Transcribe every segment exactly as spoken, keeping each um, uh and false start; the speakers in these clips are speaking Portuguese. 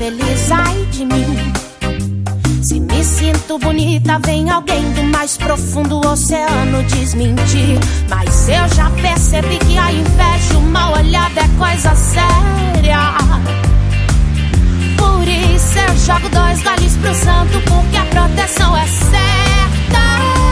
feliz, ai de mim. Se me sinto bonita, vem alguém do mais profundo oceano desmentir. Mas eu já percebi que a inveja e o mal olhado é coisa séria. Por isso eu jogo dois goles pro santo, porque a proteção é certa.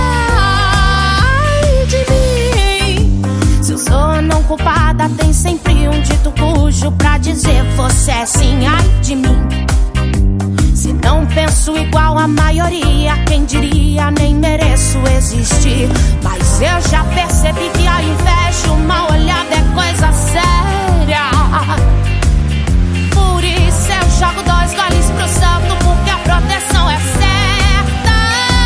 Ai de mim. Se eu sou a não culpada, tem sempre um dito cujo pra dizer você é sim, ai de mim. Se não penso igual a maioria, quem diria, nem mereço existir. Mas eu já percebi que a inveja e o mal olhado é coisa séria. Por isso eu jogo dois goles pro santo, porque a proteção é certa.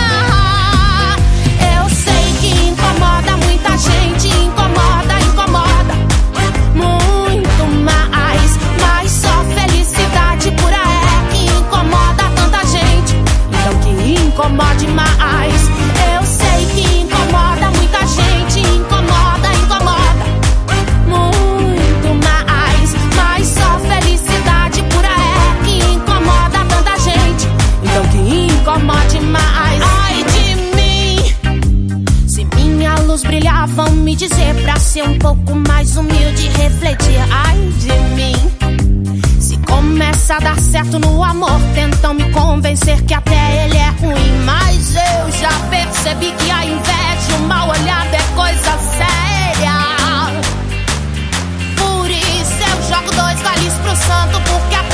Eu sei que incomoda muita gente, incomoda, incomoda muito mais. Mas só felicidade pura é que incomoda tanta gente, então que incomode mais. Eu sei que incomoda muita gente, incomoda, incomoda muito mais. Mas só felicidade pura é que incomoda tanta gente, então que incomode mais. Ai de mim. Se minha luz brilhar, vão me dizer pra ser um pouco mais humilde e refletir. Ai de mim. Se começa a dar certo no amor, tentam me convencer que até ele é ruim. Mas eu já percebi que a inveja e o mal olhado é coisa séria. Por isso eu jogo dois goles pro santo, porque a